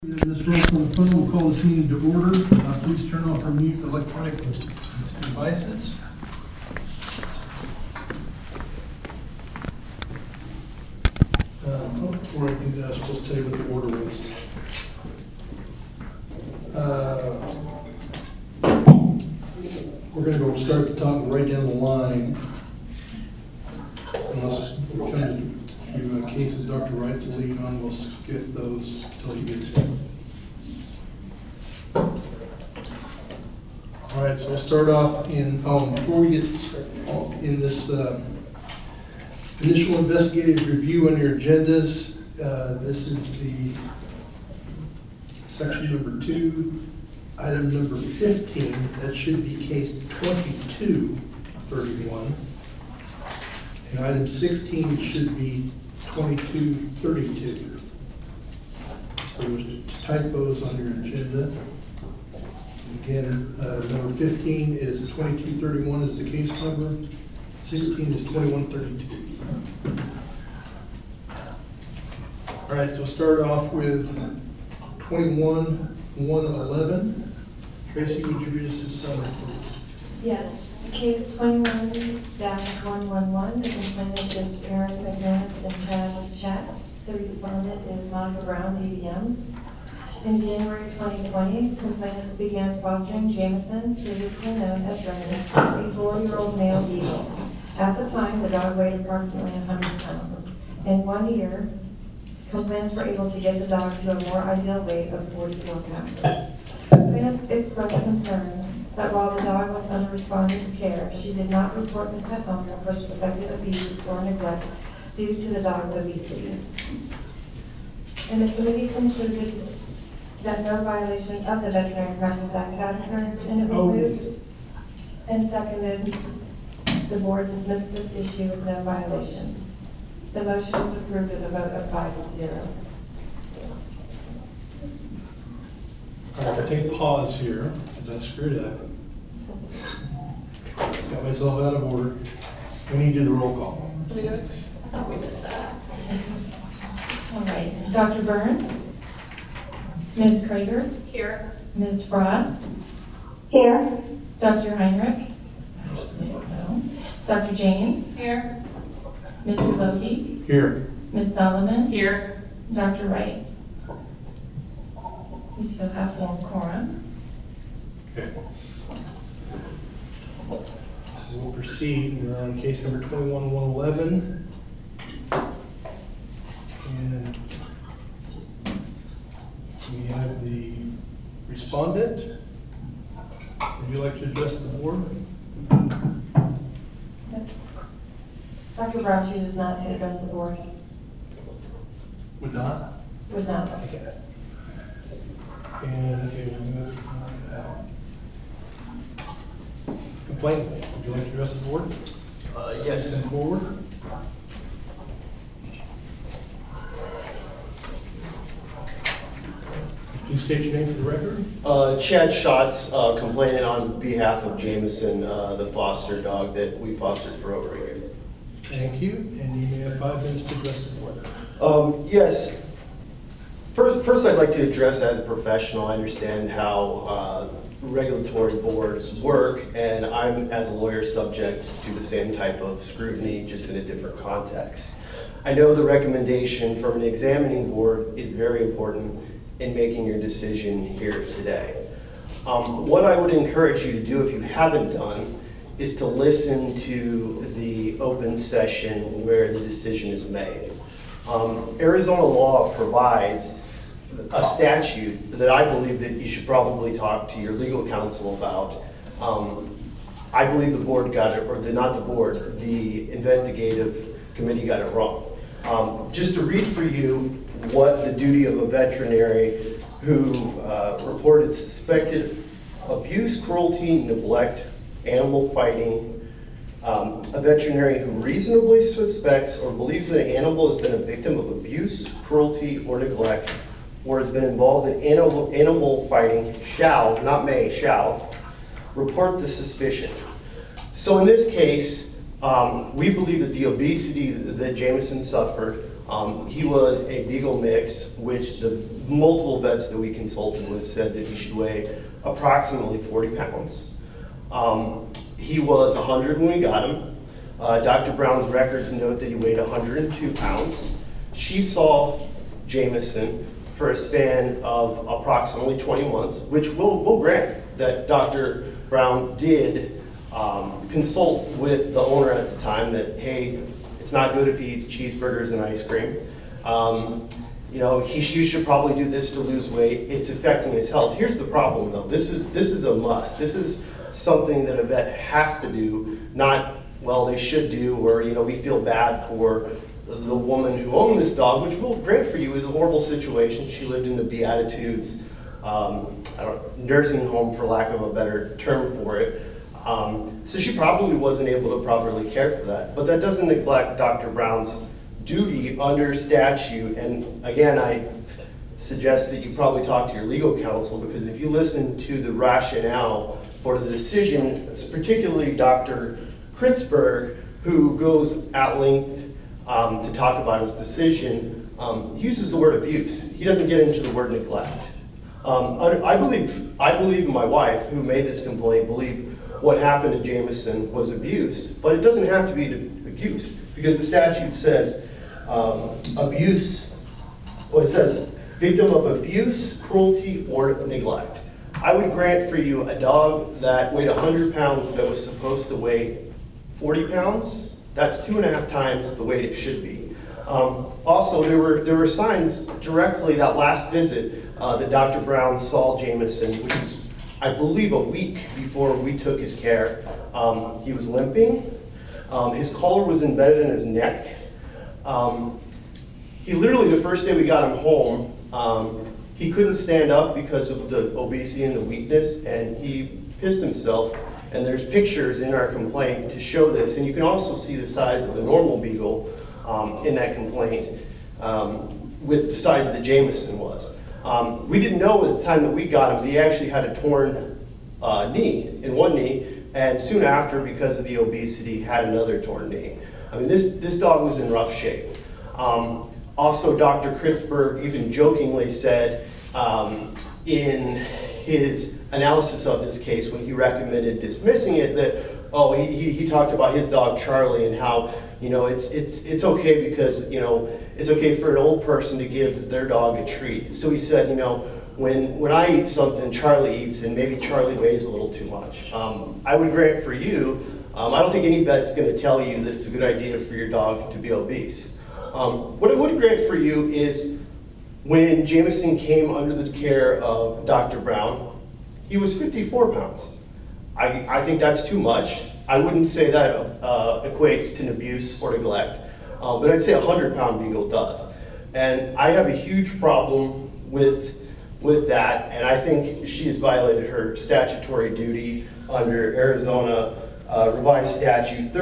This roll on the phone will call this meeting to order. Please turn off or mute electronic devices. Before I do that, I'm supposed to tell you what the order was. We're going to go start at the top and right down the line. Unless we come to cases Dr. Wright's lead on, we'll skip those until he gets here. All right, so we'll start off in, before we get in this initial investigative review on your agendas, this is the section number 2, item number 15. That should be case 2231. And item 16 should be 2232. So there's typos on your agenda. Again, number 15 is 2231 is the case number. 16 is 2132. All right, so we'll start off with 21-111. Tracy, would you read us this summary, please? Yes. Case 21-111, the complainant is Aaron McManus and Chad Schatz. The respondent is Monica Brown, DVM. In January 2020, complainants began fostering Jameson, previously known as Remedy, a 4-year-old male beagle. At the time, the dog weighed approximately 100 pounds. In 1 year, complainants were able to get the dog to a more ideal weight of 44 pounds. Complainants expressed concern that while the dog was under respondent's care, she did not report the pet owner for suspected abuse or neglect due to the dog's obesity. And the committee concluded that no violation of the Veterinary Practice Act had occurred, and it was moved and seconded. The board dismissed this issue with no violation. The motion was approved with a vote of 5-0. All right, I take a pause here because I screwed up. Got myself out of order. We need to do the roll call. Can we do it? I thought we missed that. All right, Dr. Byrne? Ms. Krager? Here. Ms. Frost? Here. Dr. Heinrich? No. Dr. James? Here. Mr. Loki? Here. Ms. Solomon? Here. Dr. Wright? We still have one quorum. Okay. So we'll proceed. We're on case number 21-111. And we have the respondent. Would you like to address the board? Dr. Brown chooses not to address the board. Would not? Would not. Okay. And okay, we'll move complaint. Would you like to address the board? Yes. Stand forward. Please state your name for the record. Chad Schatz, complaining on behalf of Jameson, the foster dog that we fostered for over a year. Thank you, and you may have 5 minutes to address the board. Yes. First, I'd like to address as a professional. I understand how regulatory boards work, and I'm, as a lawyer, subject to the same type of scrutiny, just in a different context. I know the recommendation from an examining board is very important in making your decision here today. What I would encourage you to do, if you haven't done, is to listen to the open session where the decision is made. Arizona law provides a statute that I believe that you should probably talk to your legal counsel about. I believe the board got it, or not the board, the investigative committee got it wrong. Just to read for you what the duty of a veterinary who reported suspected abuse, cruelty, neglect, animal fighting, a veterinary who reasonably suspects or believes that an animal has been a victim of abuse, cruelty, or neglect, or has been involved in animal fighting shall, not may, shall, report the suspicion. So in this case, we believe that the obesity that Jameson suffered He was a Beagle mix, which the multiple vets that we consulted with said that he should weigh approximately 40 pounds. He was 100 when we got him. Dr. Brown's records note that he weighed 102 pounds. She saw Jameson for a span of approximately 20 months, which we'll grant that Dr. Brown did consult with the owner at the time that, hey, it's not good if he eats cheeseburgers and ice cream. You know, you should probably do this to lose weight. It's affecting his health. Here's the problem, though. This is a must. This is something that a vet has to do, not, well, they should do, or, you know, we feel bad for the woman who owned this dog, which we'll grant for you is a horrible situation. She lived in the Beatitudes, nursing home, for lack of a better term for it. So she probably wasn't able to properly care for that. But that doesn't neglect Dr. Brown's duty under statute. And again, I suggest that you probably talk to your legal counsel, because if you listen to the rationale for the decision, it's particularly Dr. Kritzberg, who goes at length to talk about his decision, uses the word abuse. He doesn't get into the word neglect. I believe my wife, who made this complaint, believed what happened to Jameson was abuse, but it doesn't have to be abuse, because the statute says abuse, well, it says victim of abuse, cruelty, or neglect. I would grant for you a dog that weighed 100 pounds that was supposed to weigh 40 pounds. That's 2.5 times the weight it should be. Also, there were signs directly that last visit that Dr. Brown saw Jameson, which was, I believe, a week before we took his care. He was limping. His collar was embedded in his neck. He literally, the first day we got him home, he couldn't stand up because of the obesity and the weakness, and he pissed himself. And there's pictures in our complaint to show this, and you can also see the size of the normal Beagle in that complaint with the size that Jameson was. We didn't know at the time that we got him, but he actually had a torn knee in one knee, and soon after, because of the obesity, had another torn knee. I mean, this dog was in rough shape. Also, Dr. Kritzberg even jokingly said in his analysis of this case, when he recommended dismissing it, that, oh, he talked about his dog Charlie and how, you know, it's okay because, you know, it's okay for an old person to give their dog a treat. So he said, you know, when I eat something, Charlie eats, and maybe Charlie weighs a little too much. I would grant for you, I don't think any vet's going to tell you that it's a good idea for your dog to be obese. What I would grant for you is when Jameson came under the care of Dr. Brown, he was 54 pounds. I think that's too much. I wouldn't say that equates to an abuse or neglect, but I'd say a 100-pound Beagle does. And I have a huge problem with that, and I think she has violated her statutory duty under Arizona revised statute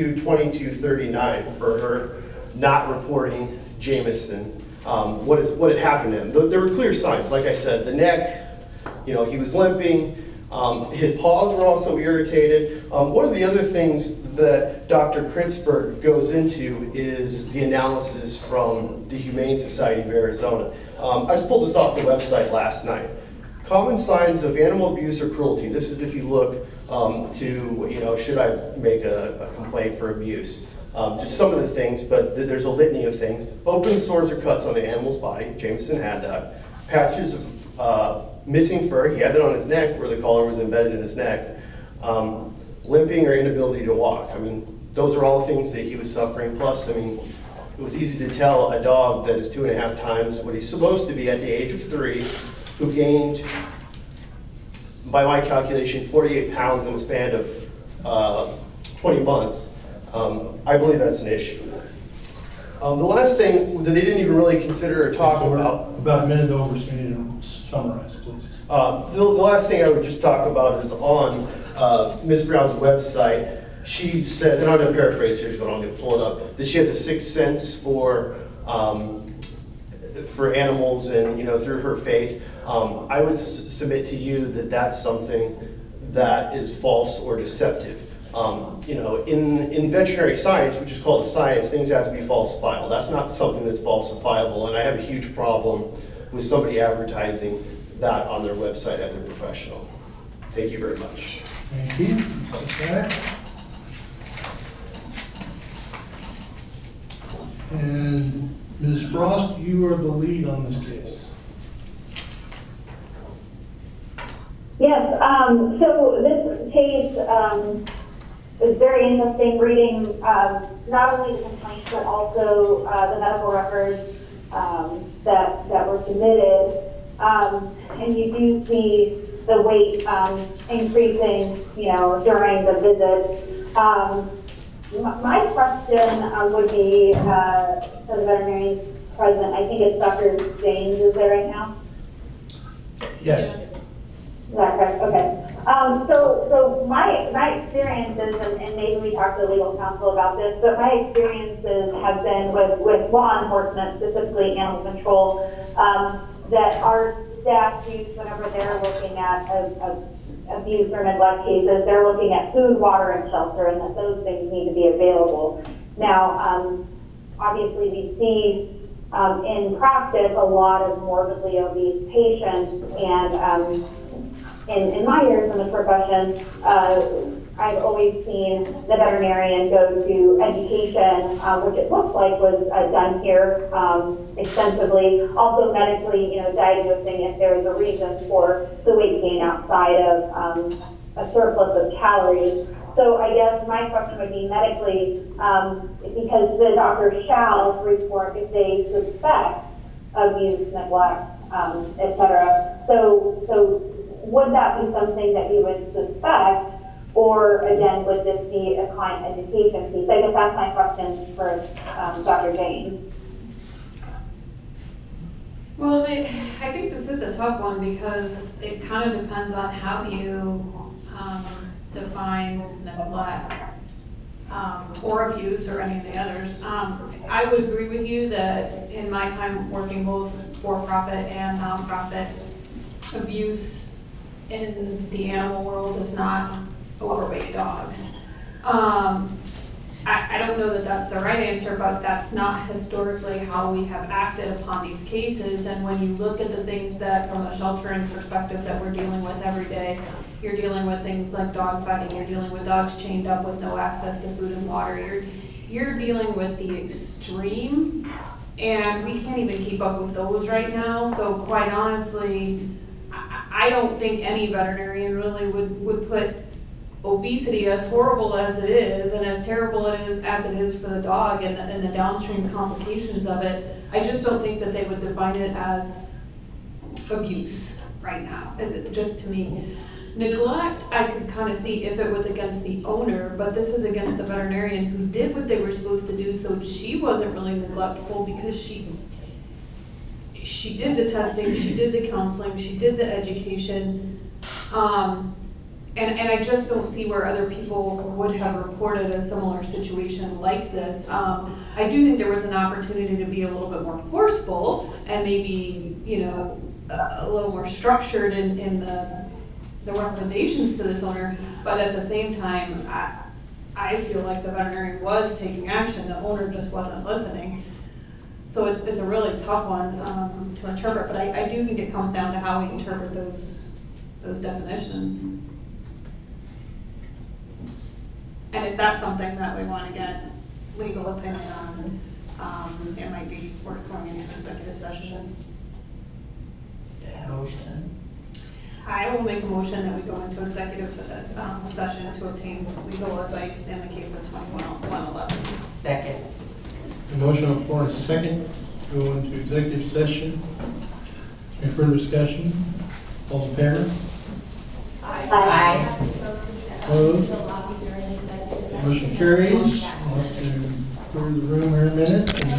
322239 for her not reporting Jameson. What had happened to him. There were clear signs, like I said, the neck, you know, he was limping, his paws were also irritated. One of the other things that Dr. Kritzberg goes into is the analysis from the Humane Society of Arizona. I just pulled this off the website last night. Common signs of animal abuse or cruelty. This is if you look to, you know, should I make a complaint for abuse? Just some of the things, but there's a litany of things. Open sores or cuts on the animal's body. Jameson had that. Patches of missing fur. He had that on his neck where the collar was embedded in his neck. Limping or inability to walk. I mean, those are all things that he was suffering. Plus, I mean, it was easy to tell a dog that is 2.5 times what he's supposed to be at the age of 3, who gained, by my calculation, 48 pounds in the span of 20 months. I believe that's an issue. The last thing that they didn't even really consider or talk about. About a minute over, so you need to summarize, please. The last thing I would just talk about is on Ms. Brown's website. She says, and I'm going to paraphrase here, so I don't need to pull it up, that she has a sixth sense for animals, and, you know, through her faith. I would submit to you that that's something that is false or deceptive. You know, in veterinary science, which is called a science, things have to be falsifiable. That's not something that's falsifiable, and I have a huge problem with somebody advertising that on their website as a professional. Thank you very much. Thank you. Okay. And Ms. Frost, you are the lead on this case. Yes, so this case is very interesting, reading not only the complaints, but also the medical records that were submitted. And you do see the weight increasing, you know, during the visit. My question would be for the veterinarian president. I think it's Dr. James is there right now. Yes. Is that correct? Okay. So my experiences, and maybe we talked to legal counsel about this, but my experiences have been with law enforcement, specifically animal control, that our staff use whenever they're looking at abuse or neglect cases, they're looking at food, water, and shelter, and that those things need to be available. Now, obviously we see in practice a lot of morbidly obese patients, and in my years in the profession, I've always seen the veterinarian go to education, which it looks like was done here extensively. Also medically, you know, diagnosing if there is a reason for the weight gain outside of a surplus of calories. So I guess my question would be medically, because the doctor shall report if they suspect abuse, neglect, etc. So would that be something that you would suspect, or again, would this be a client education piece? I guess that's my question for Dr. James. Well, I think this is a tough one because it kind of depends on how you define neglect or abuse or any of the others. I would agree with you that in my time working both for-profit and nonprofit, abuse in the animal world is not overweight dogs. I don't know that that's the right answer, but that's not historically how we have acted upon these cases. And when you look at the things that, from a sheltering perspective, that we're dealing with every day, you're dealing with things like dog fighting, you're dealing with dogs chained up with no access to food and water, you're dealing with the extreme, and we can't even keep up with those right now. So quite honestly, I don't think any veterinarian really would put obesity, as horrible as it is and as terrible as it is for the dog and the downstream complications of it, I just don't think that they would define it as abuse right now, just to me. Neglect, I could kind of see if it was against the owner, but this is against a veterinarian who did what they were supposed to do, so she wasn't really neglectful because she did the testing, she did the counseling, she did the education, and I just don't see where other people would have reported a similar situation like this. I do think there was an opportunity to be a little bit more forceful and maybe, you know, a little more structured in the recommendations to this owner, but at the same time, I feel like the veterinarian was taking action, the owner just wasn't listening. So it's a really tough one to interpret, but I do think it comes down to how we interpret those definitions. And if that's something that we want to get legal opinion on, it might be worth going into executive session. Is that a motion? I will make a motion that we go into executive session to obtain legal advice in the case of 2111. Second. A motion on the floor and a second to go into executive session. Any further discussion? All in favor? Aye. Opposed? Motion carries. I'll have to clear the room here in a minute. And